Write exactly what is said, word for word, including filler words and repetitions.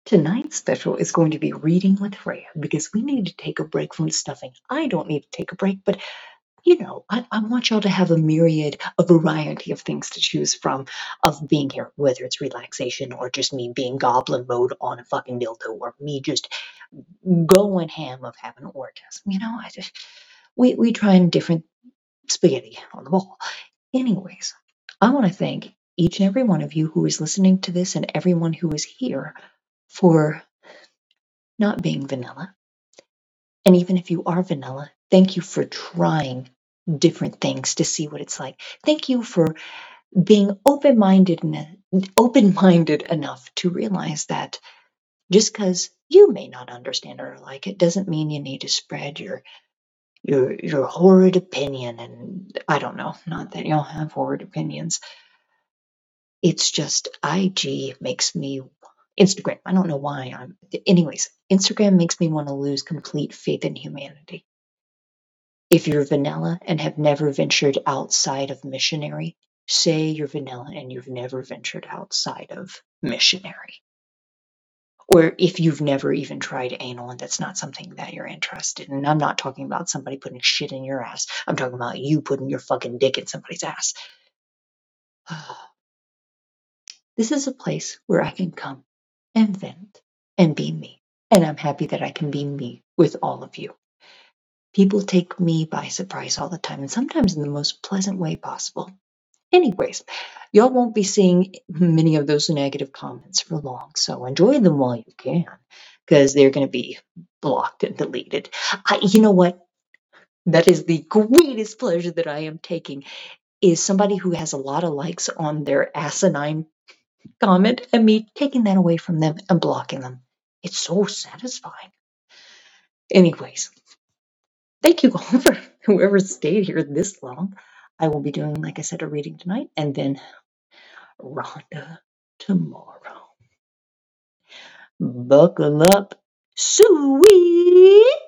Tonight's special is going to be reading with Freya because we need to take a break from stuffing. I don't need to take a break, but you know, I, I want y'all to have a myriad, a variety of things to choose from of being here, whether it's relaxation or just me being goblin mode on a fucking dildo or me just going ham of having an orgasm. You know, I just, we, we trying different spaghetti on the wall. Anyways, I want to thank each and every one of you who is listening to this and everyone who is here for not being vanilla. And even if you are vanilla, thank you for trying different things to see what it's like. Thank you for being open-minded open-minded enough to realize that just because you may not understand or like it doesn't mean you need to spread your your your horrid opinion. And I don't know, not that y'all have horrid opinions. It's just I G makes me Instagram. I don't know why I'm anyways, Instagram makes me want to lose complete faith in humanity. If you're vanilla and have never ventured outside of missionary, say you're vanilla and you've never ventured outside of missionary. Or if you've never even tried anal and that's not something that you're interested in. And I'm not talking about somebody putting shit in your ass. I'm talking about you putting your fucking dick in somebody's ass. This is a place where I can come and vent and be me. And I'm happy that I can be me with all of you. People take me by surprise all the time, and sometimes in the most pleasant way possible. Anyways, y'all won't be seeing many of those negative comments for long, so enjoy them while you can, because they're going to be blocked and deleted. I, you know what? That is the greatest pleasure that I am taking, is somebody who has a lot of likes on their asinine comment and me taking that away from them and blocking them. It's so satisfying. Anyways, thank you all for whoever stayed here this long. I will be doing, like I said, a reading tonight and then Rhonda tomorrow. Buckle up, sweet.